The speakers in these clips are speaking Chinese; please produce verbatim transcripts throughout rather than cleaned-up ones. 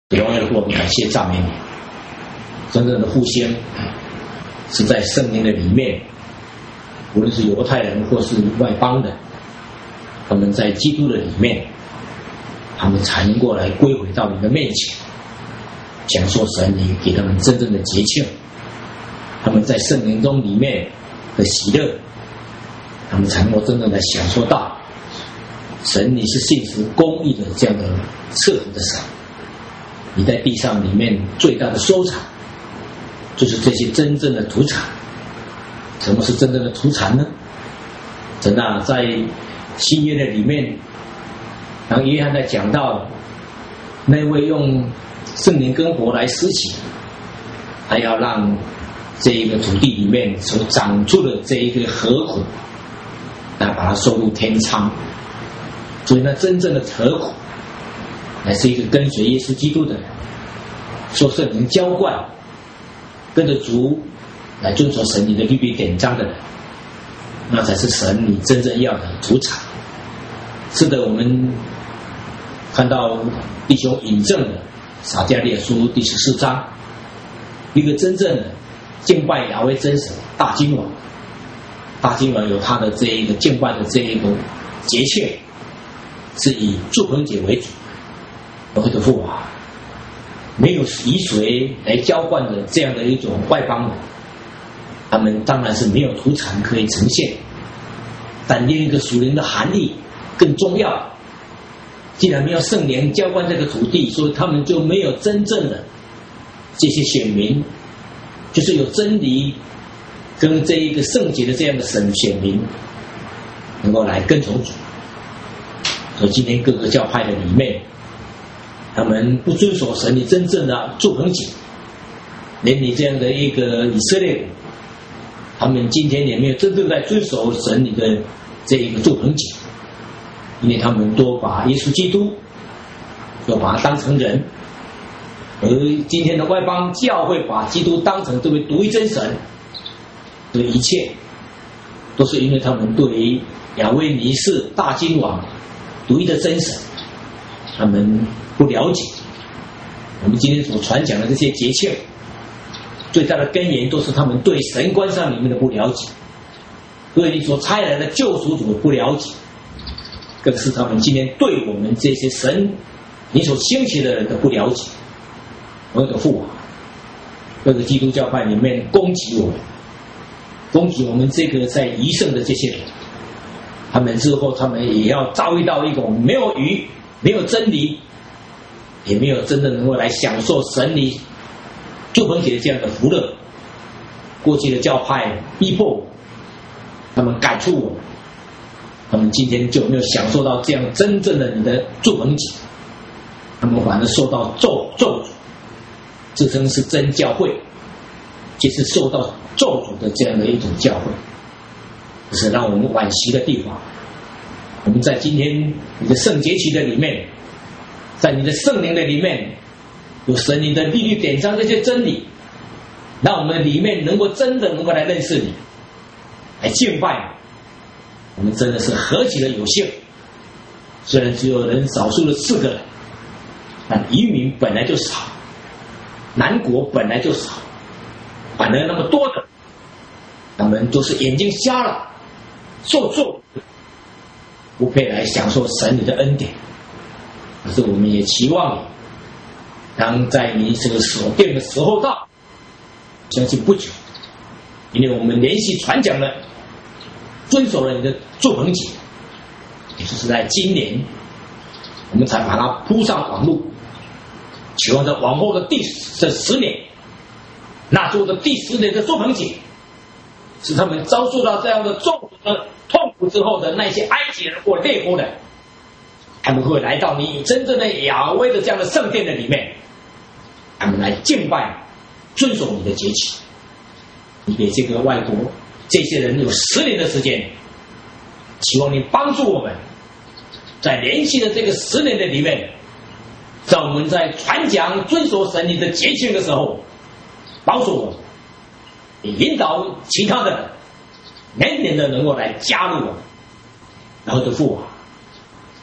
荣耀的父，我们感谢赞美你。真正的复兴是在圣灵的里面，无论是犹太人或是外邦的，他们在基督的里面，他们才能够来归回到你的面前，享受神你给他们真正的节庆。他们在圣灵中里面的喜乐，他们才能够真正的享受到神你是信实公义的这样的赐福的神。你在地上里面最大的收藏，就是这些真正的土产。什么是真正的土产呢？神啊，在新约的里面，当约翰在讲到那位用圣灵跟火来施洗，还要让这一个土地里面所长出的这一个禾捆，来把它收入天仓。所以那真正的禾捆，乃是一个跟随耶稣基督的人，受圣灵浇灌，跟着主来遵守神你的律例典章的人，那才是神你真正要的土产。是的，我们看到弟兄引证的撒迦利亚书第十四章，一个真正的敬拜亚威真神大君王，大君王有他的这一个敬拜的这一个节庆，是以祝棚节为主。我的父啊，没有以水来浇灌的这样的一种外邦人，他们当然是没有土产可以呈现。但另一个属灵的含义更重要，既然没有圣灵浇灌这个土地，所以他们就没有真正的这些选民，就是有真理跟这一个圣洁的这样的神选民，能够来跟从主。所以今天各个教派的里面，他们不遵守神你真正的祝棚节，连你这样的一个以色列人，他们今天也没有真正在遵守神你的这一个祝棚节，因为他们都把耶稣基督都把他当成人，而今天的外邦教会把基督当成这位独一真神，这一切都是因为他们对于亚威尼士大君王独一的真神他们不了解。我们今天所传讲的这些节庆，最大的根源都是他们对神观上里面的不了解，对你所差来的救赎主的不了解，更是他们今天对我们这些神你所兴起的人的不了解。我的父啊，各个基督教派里面攻击我们，攻击我们这个在余圣的这些人，他们之后他们也要遭遇到一种没有余、没有真理，也没有真正能够来享受神你祝棚节的这样的福乐。过去的教派逼迫我，他们赶出我们，他们今天就没有享受到这样真正的你的祝棚节，他们反而受到咒咒诅，自称是真教会，其实受到咒诅的这样的一种教会，这是让我们惋惜的地方。我们在今天你的圣节期的里面，在你的圣灵的里面，有神你的律律典章这些真理，让我们里面能够真的能够来认识你，来敬拜。我们真的是何其的有幸，虽然只有人少数的四个人，但移民本来就少，南国本来就少，反而那么多的，他们都是眼睛瞎了，受咒，不配来享受神你的恩典。可是我们也期望你，当在你这个所定的时候到，相信不久，因为我们连续传讲了，遵守了你的祝棚节，也就是在今年，我们才把它铺上网路，期望在往后的第这十年，那做的第十年的祝棚节，使他们遭受到这样的咒诅的痛苦之后的那些埃及人或列国人，他们会来到你真正的亚威的这样的圣殿的里面，他们来敬拜遵守你的节期。你给这个外国这些人有十年的时间，希望你帮助我们在连续的这个十年的里面，在我们在传讲遵守神你的节庆的时候，保守我们，也引导其他的人年年的能够来加入我们。然后的父啊，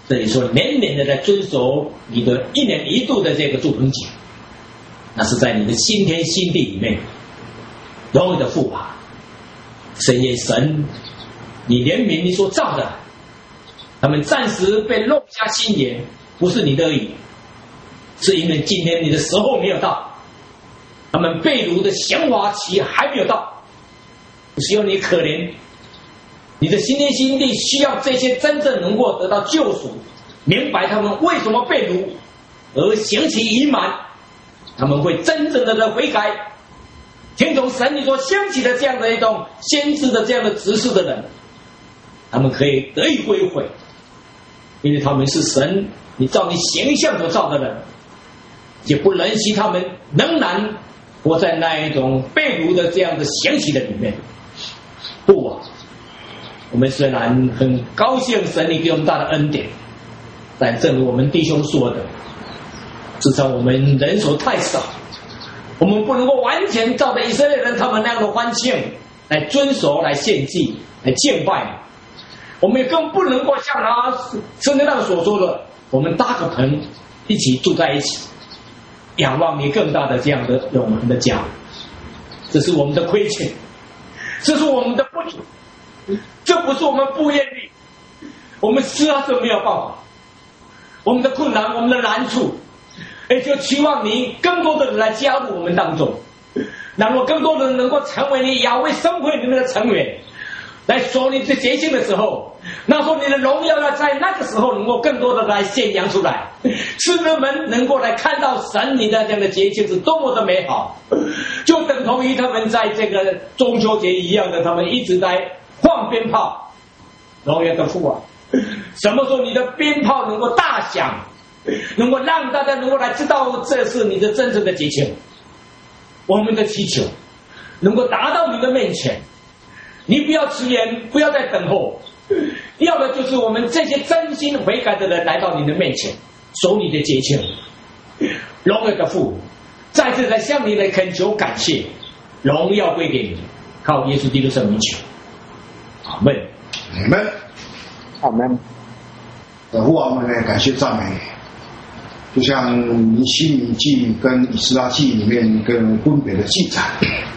这里说年年的在遵守你的一年一度的这个祝棚节，那是在你的新天新地里面，荣耀的父啊，神也神，你怜悯你所造的，他们暂时被弄瞎心眼，不是你的而已，是因为今天你的时候没有到，他们被掳的降华期还没有到，不是由你可怜，你的新天新地需要这些真正能够得到救赎，明白他们为什么被掳，而行其隐瞒，他们会真正的的悔改，听从神你所兴起的这样的一种先知的这样的指示的人，他们可以得以归回，因为他们是神你照你形象所造的人，也不忍惜他们仍然活在那一种被掳的这样的兴起的里面。不啊，我们虽然很高兴神你给我们大的恩典，但正如我们弟兄说的，至少我们人手太少，我们不能够完全照着以色列人他们那样的欢庆来遵守、来献祭、来敬拜，我们也更不能够像他圣经上所说的，我们搭个棚一起住在一起，仰望你更大的这样的永恒的家。这是我们的亏欠，这是我们的不足，这不是我们不愿意，我们实在是没有办法，我们的困难，我们的难处，也就期望你更多的人来加入我们当中，让我更多的人能够成为你雅威生会里面的成员，来守你的节庆的时候，那时候你的荣耀要在那个时候能够更多的来宣扬出来，使人们能够来看到神你的这样的节庆是多么的美好，就等同于他们在这个中秋节一样的，他们一直在放鞭炮。荣耀的父啊，什么时候你的鞭炮能够大响，能够让大家能够来知道这是你的真正的节庆，我们的祈求能够达到你的面前，你不要迟延，不要再等候，要的就是我们这些真心悔改的人来到你的面前，守你的节庆。荣耀的父，再次来向你来恳求感谢，荣耀归给你，靠耶稣基督圣名求，阿门， 阿门， 阿门。 父啊，我们来感谢赞美你，就像尼希米记跟以斯拉记里面跟分别的记载，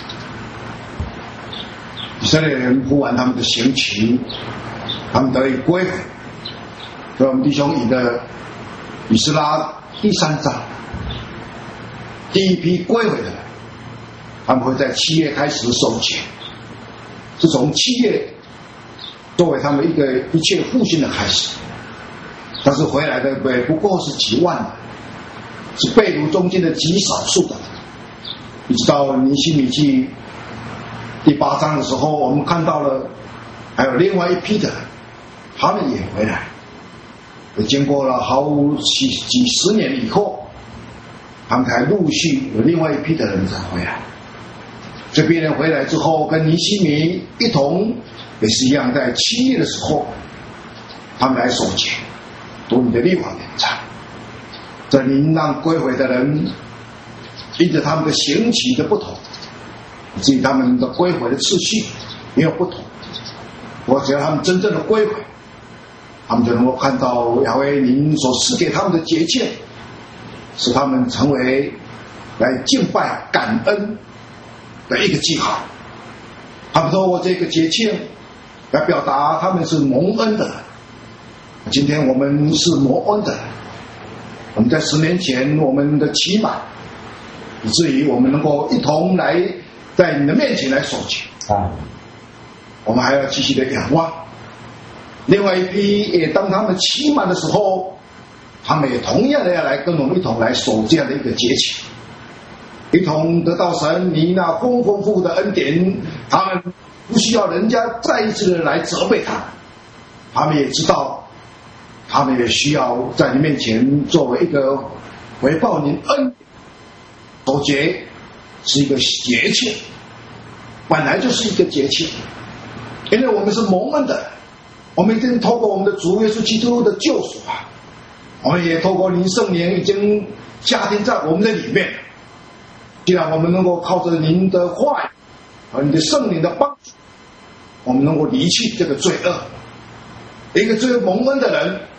以色列人呼完他们的行期，他们得以归回。所以我们弟兄以的以斯拉第三章，第一批归回的人，他们会在七月开始守节，是从七月作为他们一个一切复兴的开始。但是回来的不过是几万人，是被掳中间的极少数的。一直到尼希米记第八章的时候，我们看到了还有另外一批的人，他们也回来，经过了好几几十年以后，他们才陆续有另外一批的人才回来。这批人回来之后，跟尼希米一同也是一样，在七月的时候，他们来守节，读你的律法典章。这里让归回的人因着他们的行期的不同，以至于他们的归回的次序也有不同。我只要他们真正的归回，他们就能够看到亚威您所赐给他们的节庆，使他们成为来敬拜感恩的一个记号。他们透过这个节庆来表达他们是蒙恩的人。今天我们是蒙恩的人，我们在十年前我们的期满，以至于我们能够一同来在你的面前来守节啊。我们还要继续的仰望。另外一批也当他们期满的时候，他们也同样的要来跟我们一同来守这样的一个节期，一同得到神你那丰丰富的恩典。他们不需要人家再一次的来责备他们，他们也知道他们也需要在你面前作为一个回报您恩。守节是一个节庆，本来就是一个节庆，因为我们是蒙恩的，我们已经透过我们的主耶稣基督的救赎啊，我们也透过您圣灵已经加添在我们的里面。既然我们能够靠着您的话语和你的圣灵的帮助，我们能够离弃这个罪恶。一个最蒙恩的人，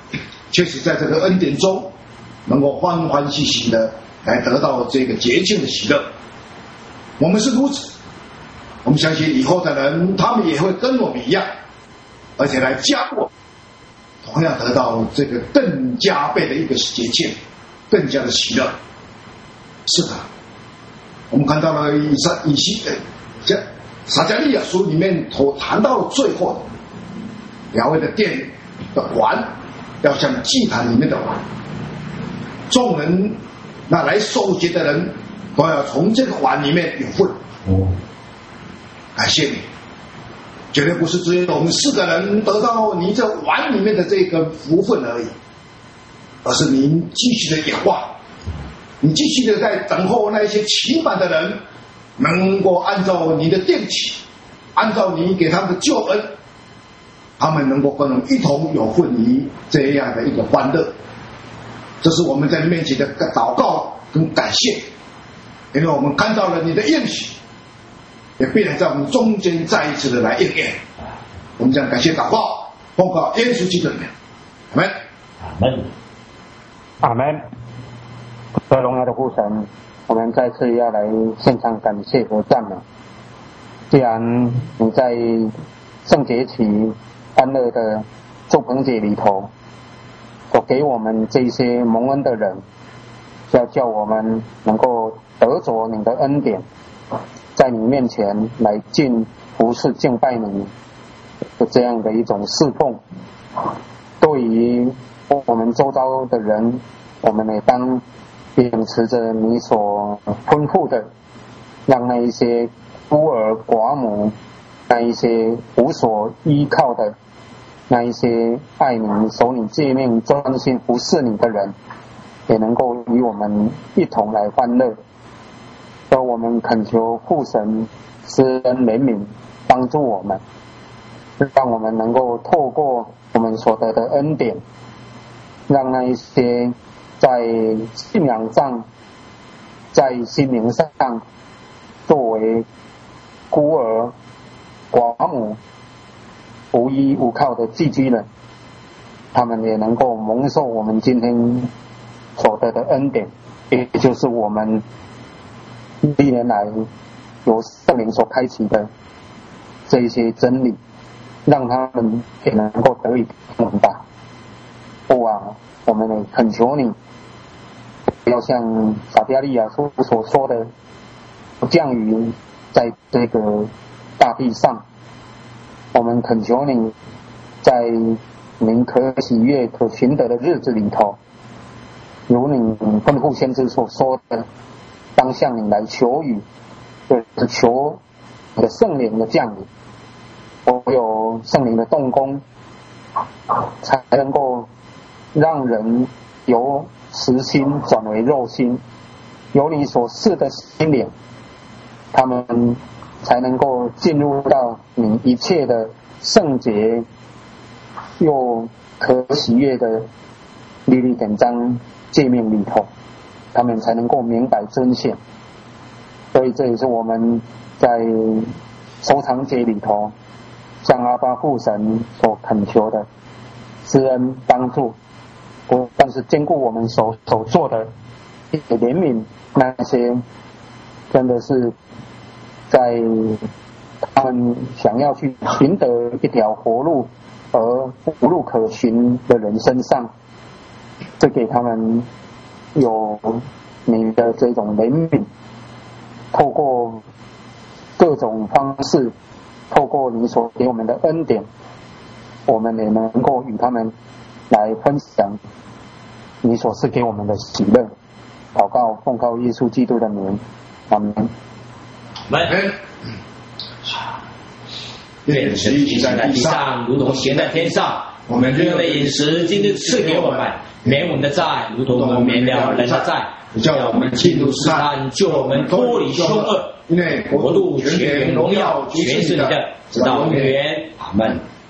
确实在这个恩典中，能够欢欢喜喜的来得到这个洁净的喜乐。我们是如此，我们相信以后的人，他们也会跟我们一样，而且来加我，同样得到这个更加倍的一个洁净，更加的喜乐。是的，我们看到了以撒以西呃这撒迦利亚书里面所谈到最后的雅威的殿的环，要像祭坛里面的环，众人那来受节的人都要从这个碗里面有份。哦，感谢你，绝对不是只有我们四个人得到你这碗里面的这个福分而已，而是您继续的演化，你继续的在等候那些勤奋的人，能够按照你的定期，按照你给他们的救恩，他们能够跟我们一同有份于这样的一个欢乐。这是我们在你面前的祷告跟感谢，因为我们看到了你的应许，也必然在我们中间再一次的来应验。我们将感谢祷告，奉靠耶稣基督的名，阿门， 阿门， 阿门。得荣耀的父神，我们再次要来献上感谢和赞美。既然你在圣节期欢乐的祝棚节里头，所给我们这些蒙恩的人，要叫我们能够得着你的恩典，在你面前来敬服侍敬拜你的这样的一种侍奉。对于我们周遭的人，我们也当秉持着你所吩咐的，让那一些孤儿寡母，那一些无所依靠的，那一些爱你守你诫命专心服侍你的人，也能够与我们一同来欢乐。而我们恳求父神施恩怜悯，帮助我们，让我们能够透过我们所得的恩典，让那一些在信仰上，在心灵上作为孤儿寡母无依无靠的寄居人，他们也能够蒙受我们今天所得的恩典，也就是我们历年来由圣灵所开启的这一些真理，让他们也能够得以明白。父啊，我们也恳求你，不要像撒迦利亚书所说的，降雨在这个大地上。我们恳求你，在您可喜悦可寻得的日子里头，如你吩咐先知所说的，当向你来求雨，就是求你的圣灵的降临。唯有圣灵的动工，才能够让人由实心转为肉心，由你所赐的心灵，他们才能够进入到你一切的圣洁又可喜悦的律例典章诫命里头，他们才能够明白真相。所以这也是我们在收藏节里头向阿爸父神所恳求的施恩帮助，不但是兼顾我们所所做的，也怜悯那些真的是在他们想要去寻得一条活路而无路可寻的人身上，这给他们有你的这种怜悯，透过各种方式，透过你所给我们的恩典，我们也能够与他们来分享你所赐给我们的喜乐。祷告奉靠耶稣基督的名，阿们。 们，愿神行在地上，如同行在天上。我们日用的饮食，今日赐给我们，免我们的债，如同我们免了人的债，不叫我们进入试探，救我们脱离凶恶。因为国度、权柄、荣耀，全是你的，直到永远。阿们。